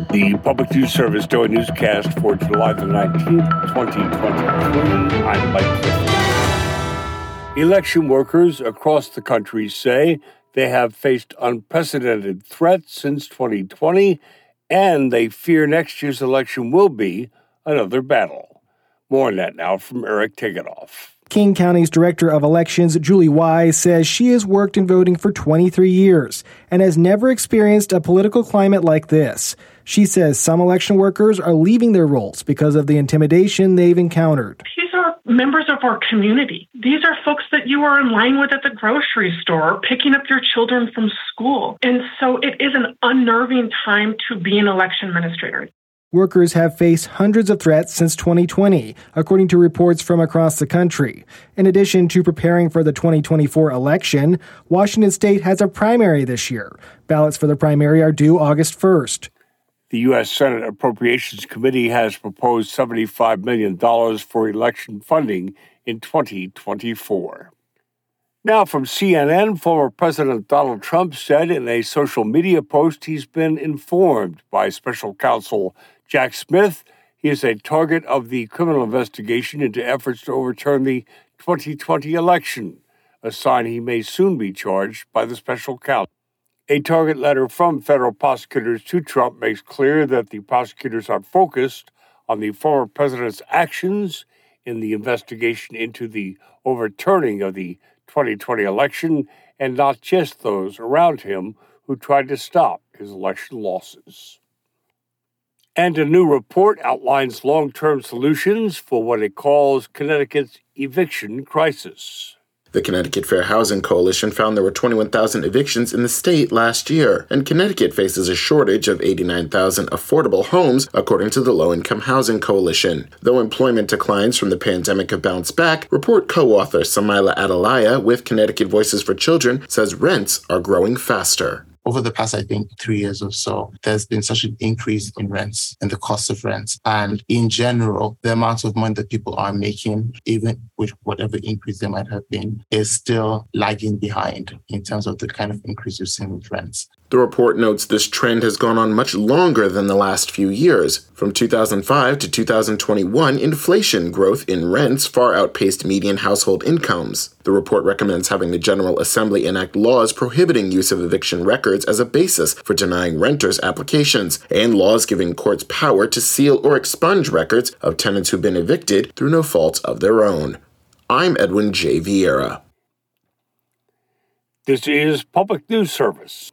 The Public News Service Daily Newscast for July the 19th, 2023. I'm Mike Clifton. Election workers across the country say they have faced unprecedented threats since 2020, and they fear next year's election will be another battle. More on that now from Eric Tegethoff. King County's Director of Elections, Julie Wise, says she has worked in voting for 23 years and has never experienced a political climate like this. She says some election workers are leaving their roles because of the intimidation they've encountered. These are members of our community. These are folks that you are in line with at the grocery store, picking up your children from school. And so it is an unnerving time to be an election administrator. Workers have faced hundreds of threats since 2020, according to reports from across the country. In addition to preparing for the 2024 election, Washington State has a primary this year. Ballots for the primary are due August 1st. The U.S. Senate Appropriations Committee has proposed $75 million for election funding in 2024. Now from CNN, former President Donald Trump said in a social media post he's been informed by special counsel Jack Smith he is a target of the criminal investigation into efforts to overturn the 2020 election, a sign he may soon be charged by the special counsel. A target letter from federal prosecutors to Trump makes clear that the prosecutors are focused on the former president's actions in the investigation into the overturning of the 2020 election and not just those around him who tried to stop his election losses. And a new report outlines long-term solutions for what it calls Connecticut's eviction crisis. The Connecticut Fair Housing Coalition found there were 21,000 evictions in the state last year, and Connecticut faces a shortage of 89,000 affordable homes, according to the Low-Income Housing Coalition. Though employment declines from the pandemic have bounced back, report co-author Samaila Atalaya with Connecticut Voices for Children says rents are growing faster. Over the past, 3 years or so, there's been such an increase in rents and the cost of rents. And in general, the amount of money that people are making, even with whatever increase there might have been, is still lagging behind in terms of the kind of increase you've seen with rents. The report notes this trend has gone on much longer than the last few years. From 2005 to 2021, inflation growth in rents far outpaced median household incomes. The report recommends having the General Assembly enact laws prohibiting use of eviction records as a basis for denying renters applications, and laws giving courts power to seal or expunge records of tenants who've been evicted through no fault of their own. I'm Edwin J. Vieira. This is Public News Service.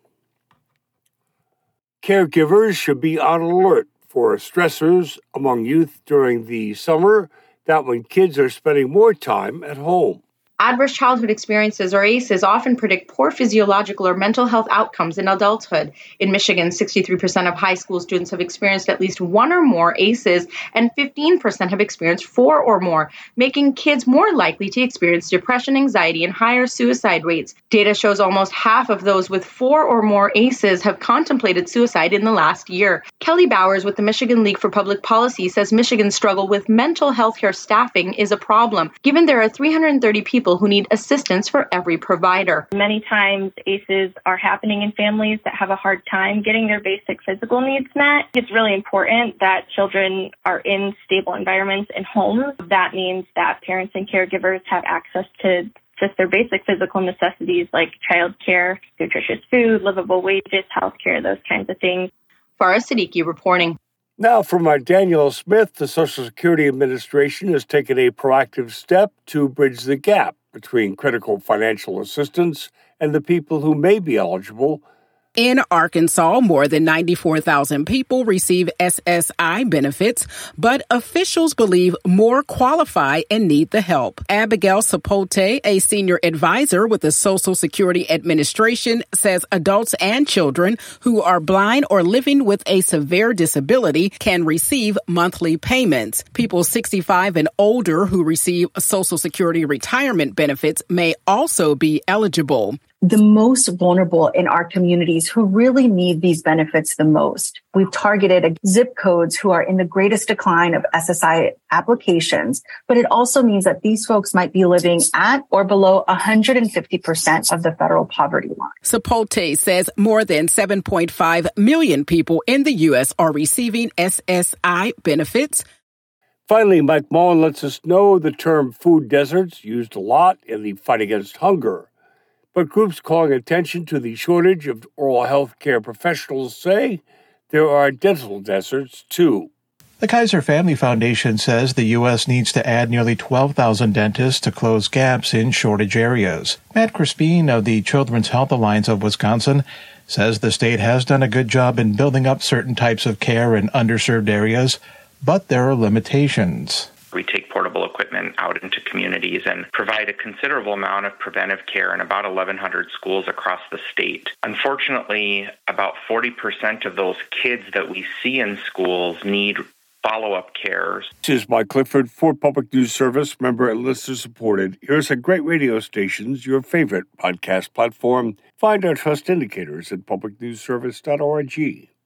Caregivers should be on alert for stressors among youth during the summer, that when kids are spending more time at home. Adverse childhood experiences, or ACEs, often predict poor physiological or mental health outcomes in adulthood. In Michigan, 63% of high school students have experienced at least one or more ACEs, and 15% have experienced 4 or more, making kids more likely to experience depression, anxiety, and higher suicide rates. Data shows almost half of those with 4 or more ACEs have contemplated suicide in the last year. Kelly Bowers with the Michigan League for Public Policy says Michigan's struggle with mental health care staffing is a problem, given there are 330 people who need assistance for every provider. Many times ACEs are happening in families that have a hard time getting their basic physical needs met. It's really important that children are in stable environments and homes. That means that parents and caregivers have access to just their basic physical necessities like childcare, nutritious food, livable wages, healthcare, those kinds of things. Farah Siddiqui reporting. Now, from our Daniel Smith, the Social Security Administration has taken a proactive step to bridge the gap between critical financial assistance and the people who may be eligible. In Arkansas, more than 94,000 people receive SSI benefits, but officials believe more qualify and need the help. Abigail Sapote, a senior advisor with the Social Security Administration, says adults and children who are blind or living with a severe disability can receive monthly payments. People 65 and older who receive Social Security retirement benefits may also be eligible. the most vulnerable in our communities who really need these benefits the most. We've targeted zip codes who are in the greatest decline of SSI applications, but it also means that these folks might be living at or below 150% of the federal poverty line. Sapote says more than 7.5 million people in the U.S. are receiving SSI benefits. Finally, Mike Mullen lets us know the term food deserts used a lot in the fight against hunger. But groups calling attention to the shortage of oral health care professionals say there are dental deserts, too. The Kaiser Family Foundation says the U.S. needs to add nearly 12,000 dentists to close gaps in shortage areas. Matt Crispin of the Children's Health Alliance of Wisconsin says the state has done a good job in building up certain types of care in underserved areas, but there are limitations. We take portable equipment out into communities and provide a considerable amount of preventive care in about 1,100 schools across the state. Unfortunately, about 40% of those kids that we see in schools need follow-up care. This is Mike Clifford for Public News Service, member and listener-supported. Here's a great radio stations, your favorite podcast platform. Find our trust indicators at publicnewsservice.org.